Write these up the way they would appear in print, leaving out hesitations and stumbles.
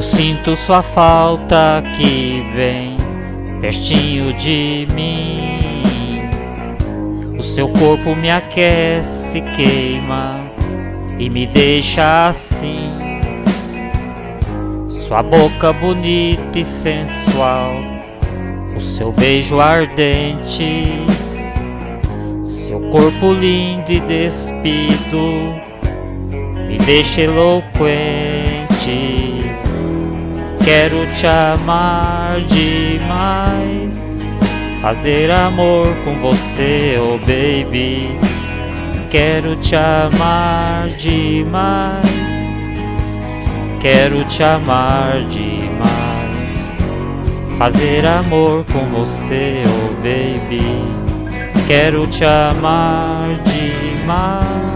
sinto sua falta que vem pertinho de mim. O seu corpo me aquece, queima e me deixa assim. Sua boca bonita e sensual, o seu beijo ardente, seu corpo lindo e despido me deixa eloquente. Quero te amar demais, fazer amor com você, oh baby. Quero te amar demais, quero te amar demais, fazer amor com você, oh baby. Quero te amar demais.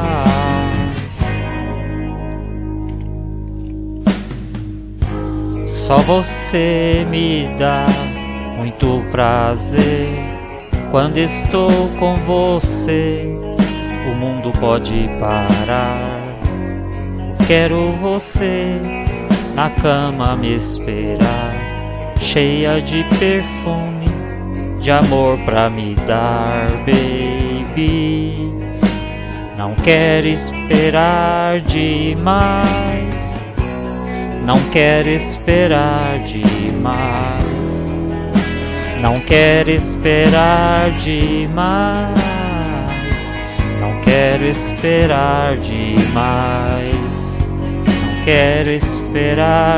Só você me dá muito prazer. Quando estou com você, o mundo pode parar. Quero você na cama me esperar, cheia de perfume, de amor pra me dar, baby. Não quero esperar demais, não quero esperar demais, não quero esperar demais, não quero esperar demais, não quero esperar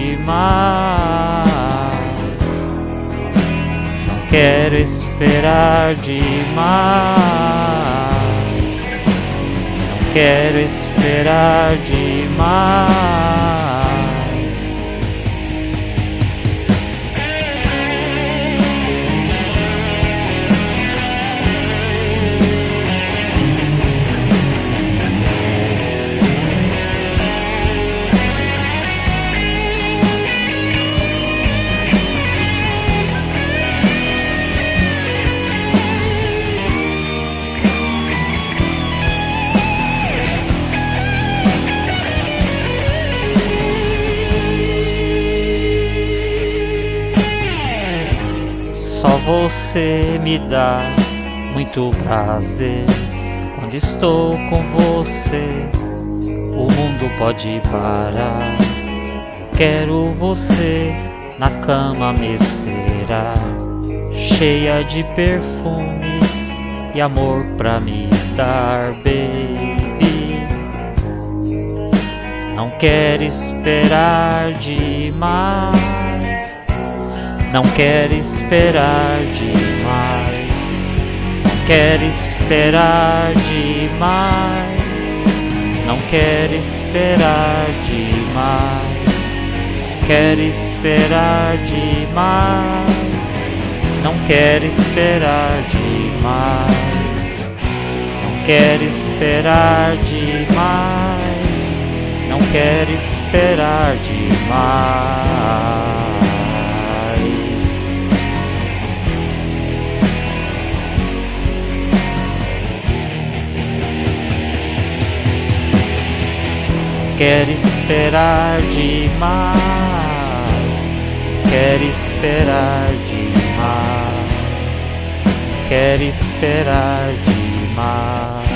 demais, não quero esperar demais, não quero esperar demais. Só você me dá muito prazer. Quando estou com você, o mundo pode parar. Quero você na cama me esperar, cheia de perfume e amor pra me dar, baby. Não quero esperar demais, não quero esperar demais, não quero esperar demais, não quero esperar demais, quero esperar demais, não quero esperar demais, não quero esperar demais, não quero esperar demais. Quero esperar demais, quero esperar demais, quero esperar demais.